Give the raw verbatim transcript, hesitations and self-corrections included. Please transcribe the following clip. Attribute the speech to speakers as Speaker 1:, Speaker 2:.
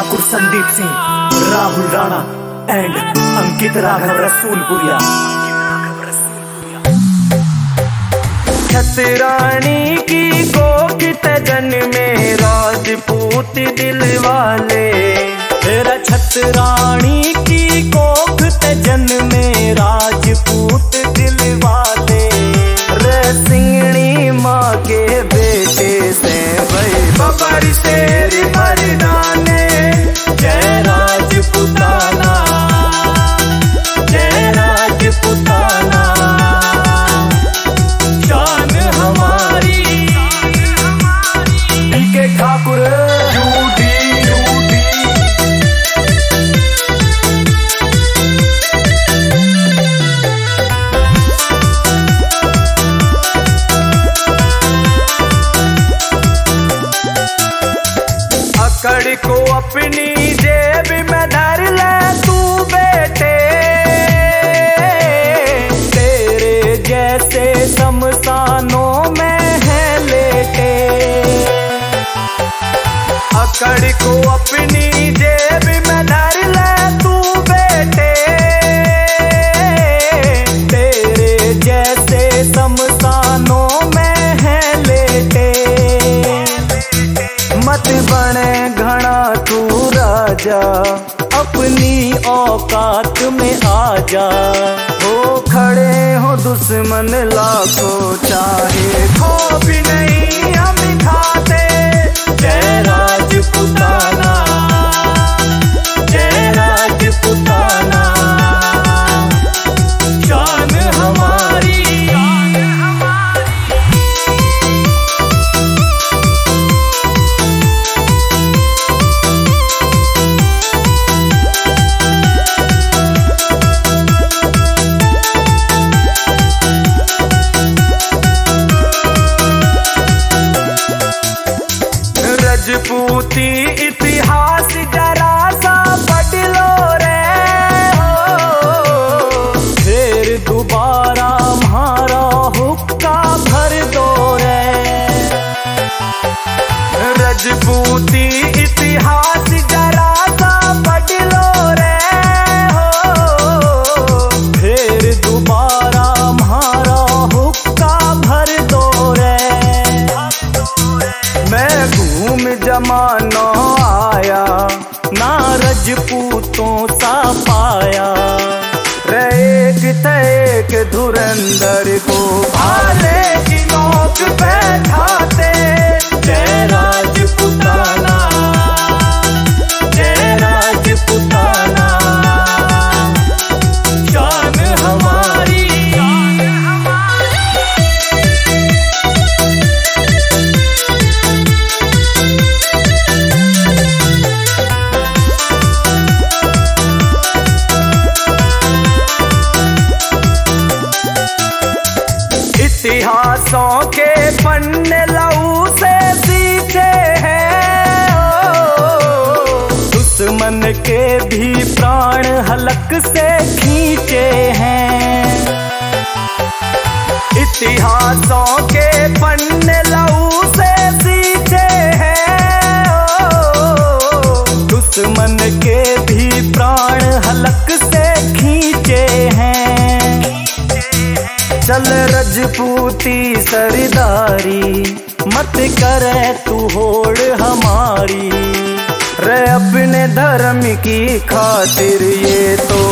Speaker 1: ठाकुर Sandeep Singh, Rahul Rana and Ankit Raghav Rasulpuria.
Speaker 2: छतरानी की कोख तजन में राजपूत दिल वाले,
Speaker 1: तेरा छतरानी की कोख तजन में राजपूत दिल वाले।
Speaker 2: रे सिंगणी माँ के बेटे से भाई बबर शेर मर्दाने।
Speaker 1: जय राजपुताना, जय राजपुताना, शान हमारी।
Speaker 2: के ठाकुर यूडी यूडी अकड़ को अपनी जेब में धर ले तू बेटे।
Speaker 1: तेरे जैसे शमशानों में है लेटे।
Speaker 2: अकड़ को अपनी जेब में धर ले तू बेटे।
Speaker 1: तेरे जैसे शमशानों में है लेटे।
Speaker 2: मत बने घना तू राजा,
Speaker 1: अपनी औकात में आजा।
Speaker 2: हो खड़े हो दुश्मन लाखों, चाहे खो भी नहीं हम खाते।
Speaker 1: जय राजपुताना, जय राजपुताना, शान हमारी।
Speaker 2: राजपूती इतिहास जरा सा पढ़ लो रे हो।
Speaker 1: फिर दोबारा हमारा हुक्का भर दो रे।
Speaker 2: राजपूती इतिहास जरा सा पढ़ लो रे हो।
Speaker 1: फिर दोबारा हमारा हुक्का भर दो रे।
Speaker 2: मैं घूम जमाना आया,
Speaker 1: ना रजपूतों सा पाया।
Speaker 2: रे एक थे एक धुरंधर को भाले की नोक बैठाते।
Speaker 1: जय राजपुताना, जय राजपुताना, शान हमारी।
Speaker 2: इतिहासों के पन्ने लहू से सींचे हैं।
Speaker 1: दुश्मन के भी प्राण हलक से खींचे हैं।
Speaker 2: इतिहासों के पन्ने लहू से सींचे हैं।
Speaker 1: दुश्मन के भी प्राण हलक से खींचे हैं।
Speaker 2: चल रजपूती सरदारी,
Speaker 1: मत करे तू होड़ हमारी।
Speaker 2: रे अपने धर्म की खातिर ये तो